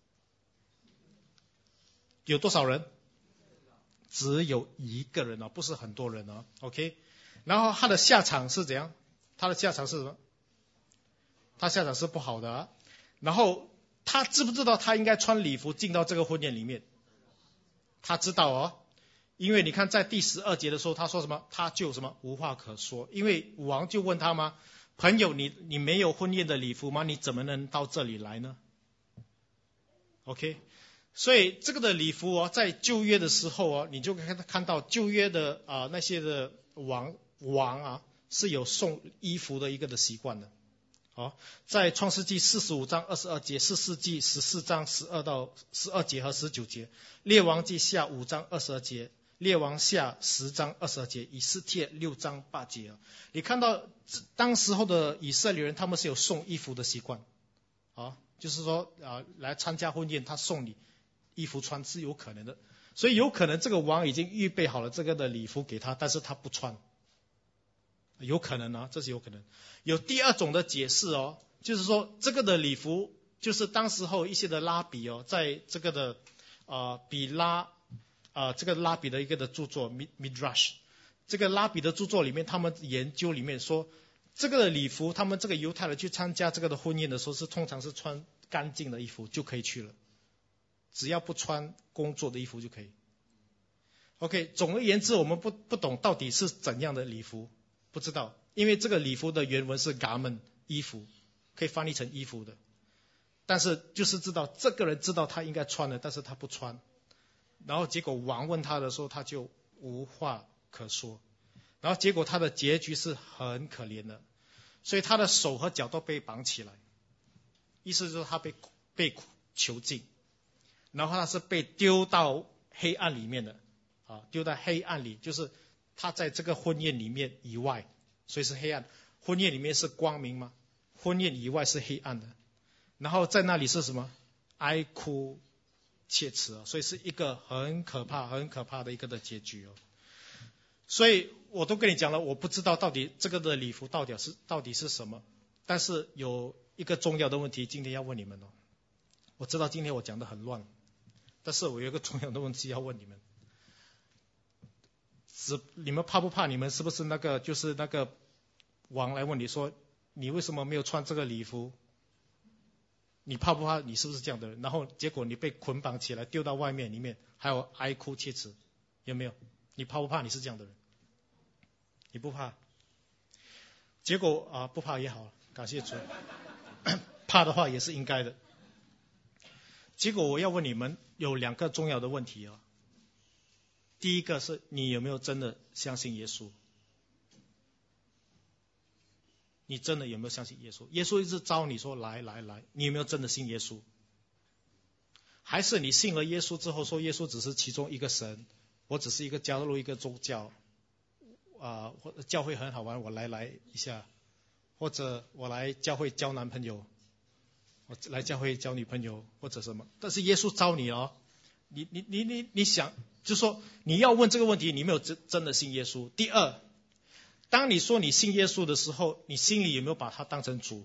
有多少人？只有一个人哦，不是很多人哦。OK， 然后他的下场是怎样？他的下场是什么？他下场是不好的啊。然后他知不知道他应该穿礼服进到这个婚宴里面？他知道哦。因为你看在第十二节的时候，他说什么？他就什么无话可说。因为王就问他吗？朋友，你你没有婚宴的礼服吗？你怎么能到这里来呢 ？OK， 所以这个的礼服哦，在旧约的时候哦，你就可以看到旧约的啊、呃、那些的王王啊是有送衣服的一个的习惯的。好，在创世纪四十五章二十二节，士师记十四章十二到十二节和十九节，列王记下五章二十二节。列王下十章二十二节，以斯帖六章八节。你看到当时候的以色列人，他们是有送衣服的习惯，啊，就是说啊，来参加婚宴，他送你衣服穿是有可能的。所以有可能这个王已经预备好了这个的礼服给他，但是他不穿，有可能啊，这是有可能。有第二种的解释哦，就是说这个的礼服就是当时候一些的拉比哦，在这个的啊、呃、比拉。啊、呃，这个拉比的一个的著作 Midrash， 这个拉比的著作里面，他们研究里面说，这个的礼服，他们这个犹太人去参加这个的婚宴的时候，是通常是穿干净的衣服就可以去了，只要不穿工作的衣服就可以。OK， 总而言之，我们不不懂到底是怎样的礼服，不知道，因为这个礼服的原文是 garment 衣服，可以翻译成衣服的，但是就是知道这个人知道他应该穿的，但是他不穿。然后结果王问他的时候，他就无话可说。然后结果他的结局是很可怜的，所以他的手和脚都被绑起来，意思就是他被被囚禁，然后他是被丢到黑暗里面的啊，丢到黑暗里，就是他在这个婚宴里面以外，所以是黑暗。婚宴里面是光明吗？婚宴以外是黑暗的。然后在那里是什么？哀哭切齿啊，所以是一个很可怕、很可怕的一个的结局哦。所以我都跟你讲了，我不知道到底这个的礼服到底是到底是什么，但是有一个重要的问题，今天要问你们哦。我知道今天我讲的很乱，但是我有一个重要的问题要问你们，是你们怕不怕？你们是不是那个就是那个王来问你说，你为什么没有穿这个礼服？你怕不怕？你是不是这样的人？然后结果你被捆绑起来丢到外面里面，还有哀哭切齿，有没有？你怕不怕？你是这样的人？你不怕？结果啊、呃，不怕也好，感谢主。 怕的话也是应该的。结果我要问你们有两个重要的问题啊。第一个是你有没有真的相信耶稣？你真的有没有相信耶稣？耶稣一直招你说来来来，你有没有真的信耶稣？还是你信了耶稣之后说耶稣只是其中一个神，我只是一个加入一个宗教啊、呃，教会很好玩，我来来一下，或者我来教会交男朋友，我来教会交女朋友或者什么。但是耶稣招你哦，你你你你你想，就说你要问这个问题，你没有真真的信耶稣。第二，当你说你信耶稣的时候，你心里有没有把他当成主？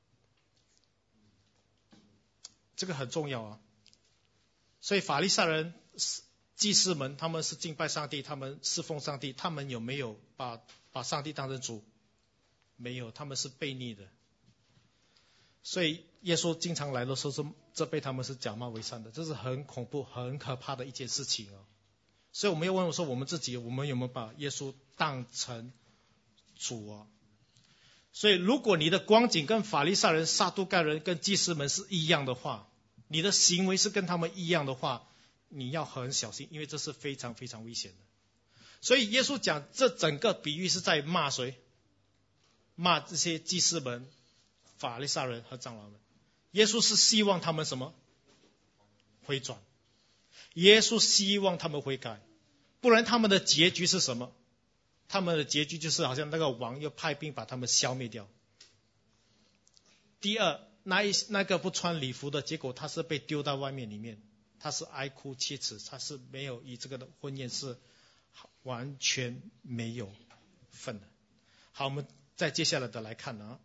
这个很重要啊。所以法利赛人、祭司们，他们是敬拜上帝，他们侍奉上帝，他们有没有把把上帝当成主？没有，他们是悖逆的。所以耶稣经常来的时候是这被他们是假冒为善的，这是很恐怖、很可怕的一件事情哦。所以我们要问我说，我们自己，我们有没有把耶稣当成主哦？所以如果你的光景跟法利赛人、撒都该人跟祭司们是一样的话，你的行为是跟他们一样的话，你要很小心，因为这是非常非常危险的。所以耶稣讲这整个比喻是在骂谁？骂这些祭司们、法利赛人和长老们。耶稣是希望他们什么？回转。耶稣希望他们悔改，不然他们的结局是什么？他们的结局就是好像那个王要派兵把他们消灭掉。第二，那一那个不穿礼服的，结果他是被丢到外面里面，他是哀哭切齿，他是没有与这个的婚宴是完全没有份的。好，我们再接下来的来看啊。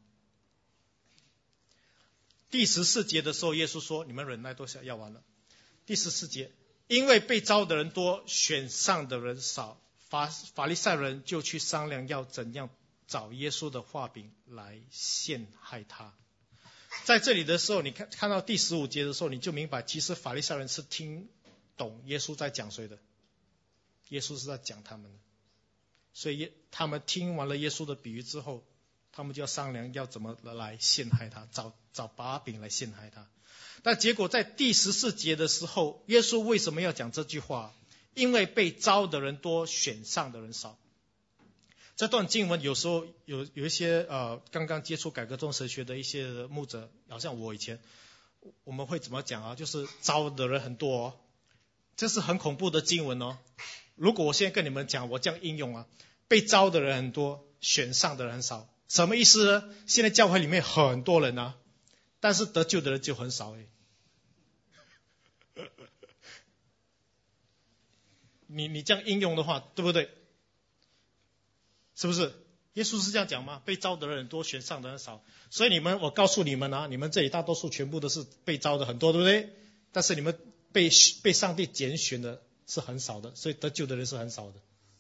第十四节的时候，耶稣说：“你们忍耐多少，要完了。”第十四节，因为被招的人多，选上的人少，法法利赛人就去商量要怎样找耶稣的画饼来陷害他。在这里的时候，你看看到第十五节的时候，你就明白，其实法利赛人是听懂耶稣在讲谁的，耶稣是在讲他们的。所以他们听完了耶稣的比喻之后，他们就要商量要怎么来陷害他，找找把柄来陷害他。但结果在第十四节的时候，耶稣为什么要讲这句话？因为被招的人多，选上的人少。这段经文有时候有有一些呃刚刚接触改革宗神学的一些牧者，好像我以前我们会怎么讲啊？就是招的人很多哦，这是很恐怖的经文哦。如果我现在跟你们讲，我这样应用啊，被招的人很多，选上的人很少，什么意思呢？现在教会里面很多人啊，但是得救的人就很少诶。你你这样应用的话，对不对？是不是？耶稣是这样讲吗？被招的人很多，选上的人少。所以你们，我告诉你们啊，你们这里大多数全部都是被招的很多，对不对？但是你们被被上帝拣选的是很少的，所以得救的人是很少的，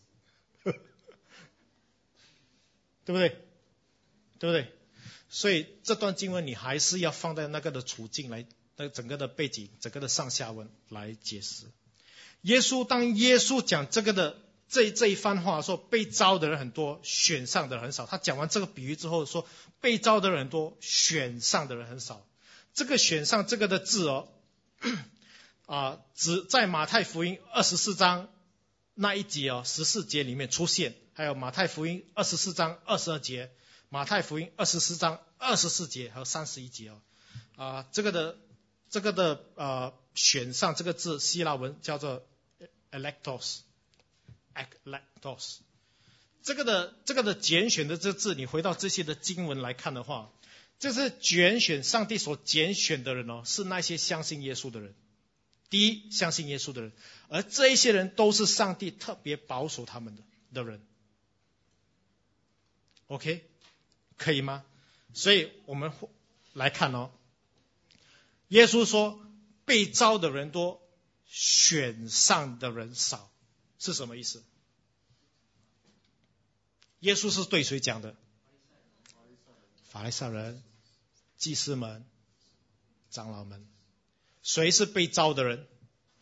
对不对？对不对？所以这段经文你还是要放在那个的处境来，那整个的背景、整个的上下文来解释。耶稣当耶稣讲这个的。这这一番话说，被招的人很多，选上的人很少。他讲完这个比喻之后说，被招的人很多，选上的人很少。这个选上这个的字哦，啊，只在马太福音二十四章那一节哦，十四节里面出现，还有马太福音二十四章二十二节，马太福音二十四章二十四节和三十一节哦，啊，这个的这个的呃选上这个字，希腊文叫做 electos。electos， 这个的这个的拣选的这字，你回到这些的经文来看的话，这是拣选上帝所拣选的人哦，是那些相信耶稣的人。第一，相信耶稣的人，而这一些人都是上帝特别保守他们的的人。OK， 可以吗？所以我们来看哦，耶稣说被招的人多，选上的人少。是什么意思？耶稣是对谁讲的？法利赛人、祭司们、长老们。谁是被招的人？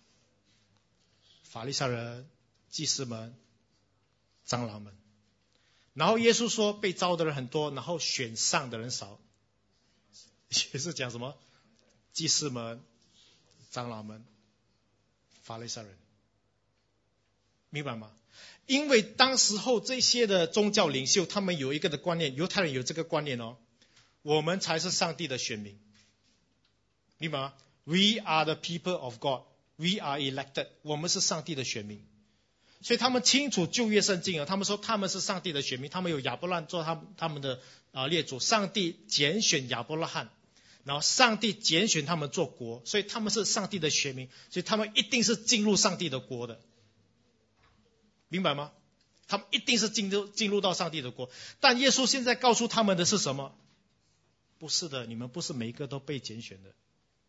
法利赛人、祭司们、长老们。然后耶稣说被招的人很多，然后选上的人少。 也是讲什么祭司们、长老们、法利赛人，明白吗？因为当时候这些的宗教领袖，他们有一个的观念，犹太人有这个观念哦，我们才是上帝的选民，明白吗？ We are the people of God, we are elected， 我们是上帝的选民。所以他们清楚旧约圣经啊，他们说他们是上帝的选民，他们有亚伯拉罕做他们他们的啊列祖，上帝拣选亚伯拉罕，然后上帝拣选他们做国，所以他们是上帝的选民，所以他们一定是进入上帝的国的，明白吗？他们一定是进入进入到上帝的国。但耶稣现在告诉他们的是什么？不是的，你们不是每一个都被拣选的。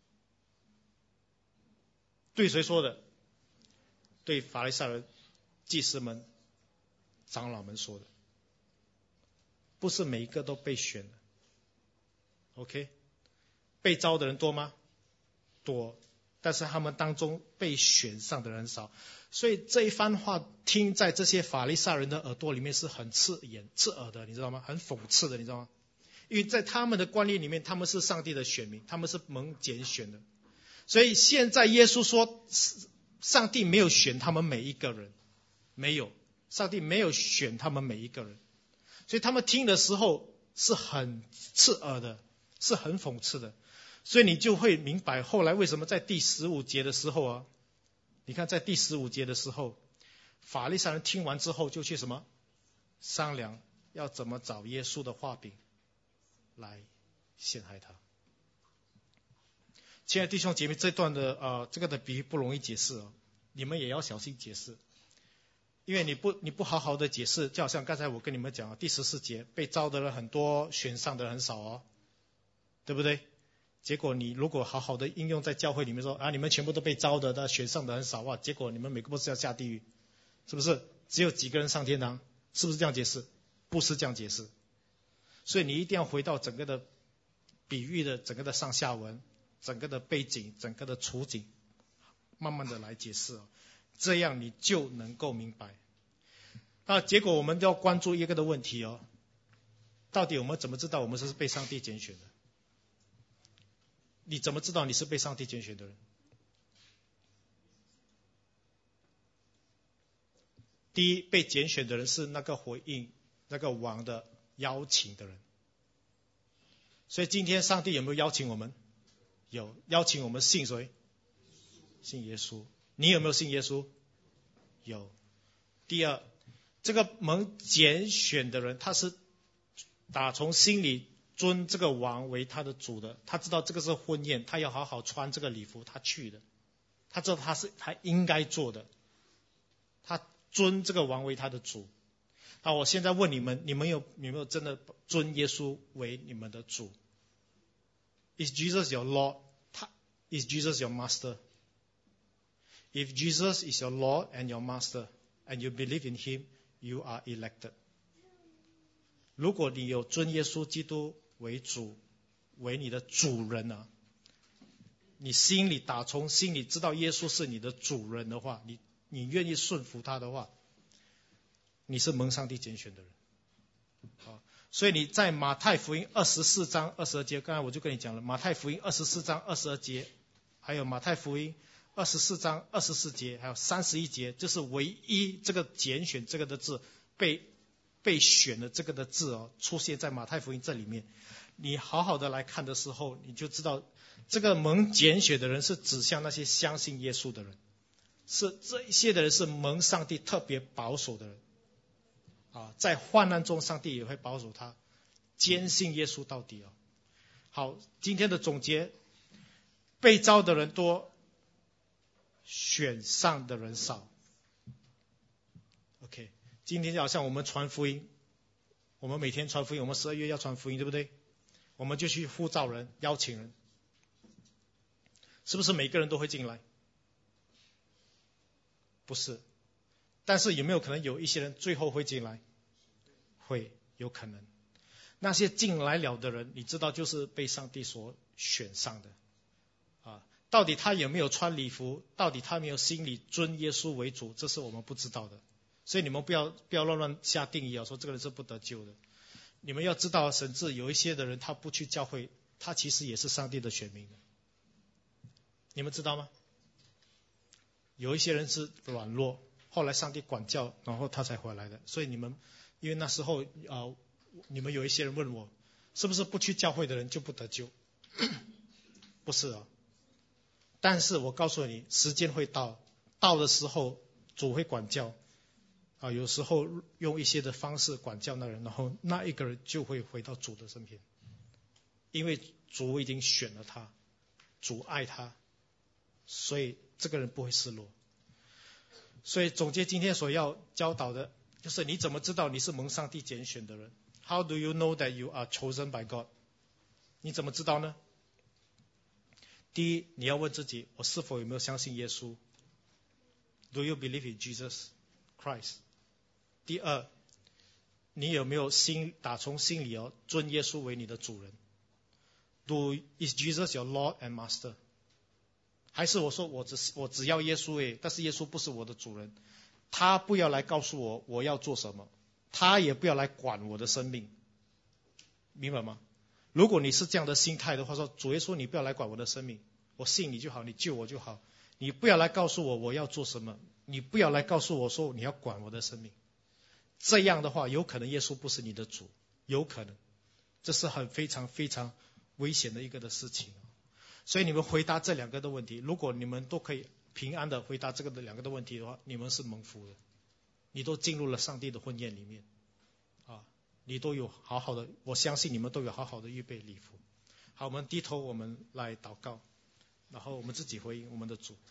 对谁说的？对法利赛人、祭司们、长老们说的，不是每一个都被选的。OK， 被招的人多吗？多，但是他们当中被选上的人少，所以这一番话听在这些法利赛人的耳朵里面是很刺眼、刺耳的，你知道吗？很讽刺的，你知道吗？因为在他们的观念里面，他们是上帝的选民，他们是蒙拣选的。所以现在耶稣说，上帝没有选他们每一个人，没有，上帝没有选他们每一个人，所以他们听的时候是很刺耳的，是很讽刺的。所以你就会明白后来为什么在第十五节的时候啊，你看在第十五节的时候，法利赛人听完之后就去什么商量要怎么找耶稣的画饼来陷害他。亲爱的弟兄姐妹，这段的呃这个的比喻不容易解释哦，你们也要小心解释，因为你不你不好好的解释，就好像刚才我跟你们讲第十四节，被招的人很多，选上的人很少哦，对不对？结果你如果好好的应用在教会里面说啊，你们全部都被招的，但选上的很少哇，结果你们每个不是要下地狱，是不是？只有几个人上天堂，是不是这样解释？不是这样解释。所以你一定要回到整个的比喻的整个的上下文，整个的背景，整个的处境，慢慢的来解释哦，这样你就能够明白。那结果我们要关注一个的问题哦，到底我们怎么知道我们是被上帝拣选的？你怎么知道你是被上帝拣选的人？第一，被拣选的人是那个回应那个王的邀请的人。所以今天上帝有没有邀请我们？有，邀请我们信谁？信耶稣。你有没有信耶稣？有。第二，这个蒙拣选的人，他是打从心里尊这个王为他的主的，他知道这个是婚宴，他要好好穿这个礼服，他去的，他知道他是他应该做的，他尊这个王为他的主。那我现在问你们，你们有你们有真的尊耶稣为你们的主？ Is Jesus your Lord? Is Jesus your master? If Jesus is your Lord and your master, and you believe in him, you are elected. 如果你有尊耶稣基督为主，为你的主人啊，你心里打从心里知道耶稣是你的主人的话，你你愿意顺服他的话，你是蒙上帝拣选的人。好，所以你在马太福音二十四章二十二节，刚才我就跟你讲了，马太福音二十四章二十二节，还有马太福音二十四章二十四节，还有三十一节，就是唯一这个拣选这个的字被被选的这个的字哦，出现在马太福音这里面。你好好的来看的时候，你就知道这个蒙拣选的人是指向那些相信耶稣的人，是这一些的人是蒙上帝特别保守的人啊，在患难中上帝也会保守他，坚信耶稣到底哦。好，今天的总结，被招的人多，选上的人少。 OK， 今天就好像我们传福音，我们每天传福音，我们十二月要传福音，对不对？我们就去呼召人，邀请人，是不是每个人都会进来？不是，但是有没有可能有一些人最后会进来？会，有可能。那些进来了的人，你知道就是被上帝所选上的啊。到底他有没有穿礼服？到底他有没有心里尊耶稣为主？这是我们不知道的。所以你们不要不要乱乱下定义啊，说这个人是不得救的。你们要知道，甚至有一些的人他不去教会， 他其实也是上帝的选民的。你们知道吗？有一些人是软弱，后来上帝管教，然后他才回来的。所以你们，因为那时候啊、呃，你们有一些人问我，是不是不去教会的人就不得救？不是啊。但是我告诉你，时间会到，到的时候主会管教啊，有时候用一些的方式管教那人，然后那一个人就会回到主的身边，因为主已经选了他，主爱他，所以这个人不会失落。所以总结今天所要教导的，就是你怎么知道你是蒙上帝拣选的人？ How do you know that you are chosen by God？ 你怎么知道呢？第一，你要问自己，我是否有没有相信耶稣？ Do you believe in Jesus Christ？ 第二，你有没有心打从心里哦尊耶稣为你的主人？ Do is Jesus your Lord and Master？ 还是我说我只我只要耶稣诶，但是耶稣不是我的主人，他不要来告诉我我要做什么，他也不要来管我的生命，明白吗？如果你是这样的心态的话，说主耶稣你不要来管我的生命，我信你就好，你救我就好，你不要来告诉我我要做什么，你不要来告诉我说你要管我的生命。这样的话有可能耶稣不是你的主，有可能，这是很非常非常危险的一个的事情。所以你们回答这两个的问题，如果你们都可以平安的回答这个的两个的问题的话，你们是蒙福的，你都进入了上帝的婚宴里面啊，你都有好好的，我相信你们都有好好的预备礼服。好，我们低头，我们来祷告，然后我们自己回应我们的主。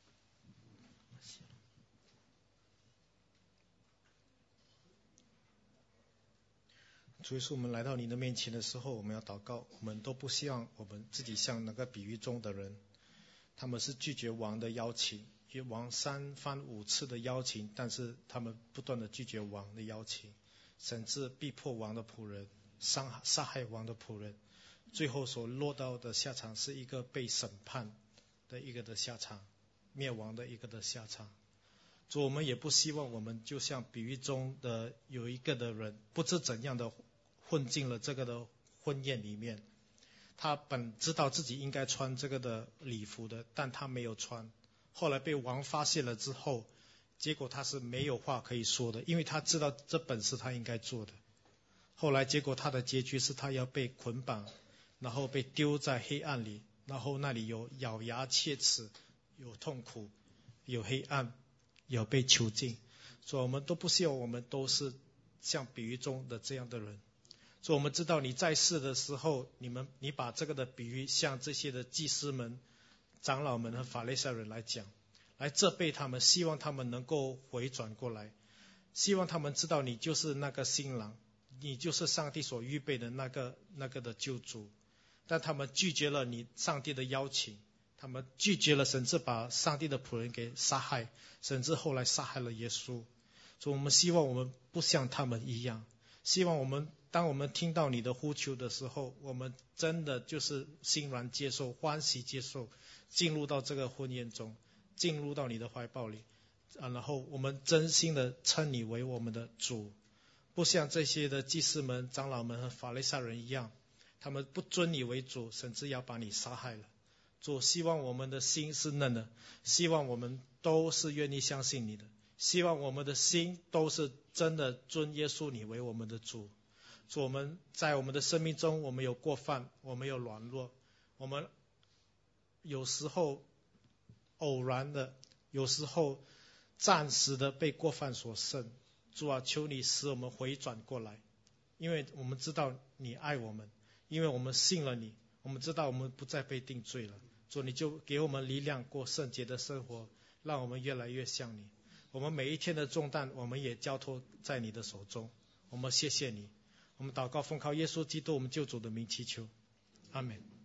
主耶稣，我们来到你的面前的时候，我们要祷告，我们都不希望我们自己像那个比喻中的人，他们是拒绝王的邀请，王三番五次的邀请，但是他们不断的拒绝王的邀请，甚至逼迫王的仆人，杀杀害王的仆人，最后所落到的下场是一个被审判的一个的下场，灭亡的一个的下场。主，我们也不希望我们就像比喻中的有一个的人，不知怎样的混进了这个的婚宴里面，他本知道自己应该穿这个的礼服的，但他没有穿，后来被王发现了之后，结果他是没有话可以说的，因为他知道这本是他应该做的。后来结果他的结局是他要被捆绑，然后被丢在黑暗里，然后那里有咬牙切齿，有痛苦，有黑暗，有被囚禁。所以我们都不希望我们都是像比喻中的这样的人。所以我们知道你在世的时候，你们你把这个的比喻向这些的祭司们、长老们和法利赛人来讲，来责备他们，希望他们能够回转过来，希望他们知道你就是那个新郎，你就是上帝所预备的那个那个的救主。但他们拒绝了你上帝的邀请，他们拒绝了，甚至把上帝的仆人给杀害，甚至后来杀害了耶稣。所以我们希望我们不像他们一样，希望我们当我们听到你的呼求的时候，我们真的就是欣然接受，欢喜接受，进入到这个婚宴中，进入到你的怀抱里，啊，然后我们真心的称你为我们的主，不像这些的祭司们、长老们和法利赛人一样，他们不尊你为主，甚至要把你杀害了。主，希望我们的心是嫩的，希望我们都是愿意相信你的，希望我们的心都是真的尊耶稣你为我们的主。主，我们在我们的生命中，我们有过犯，我们有软弱，我们有时候偶然的，有时候暂时的被过犯所胜。主啊，求你使我们回转过来，因为我们知道你爱我们，因为我们信了你，我们知道我们不再被定罪了。主，你就给我们力量过圣洁的生活，让我们越来越像你。我们每一天的重担，我们也交托在你的手中。我们谢谢你，我们祷告奉靠耶稣基督我们救主的名祈求，阿们。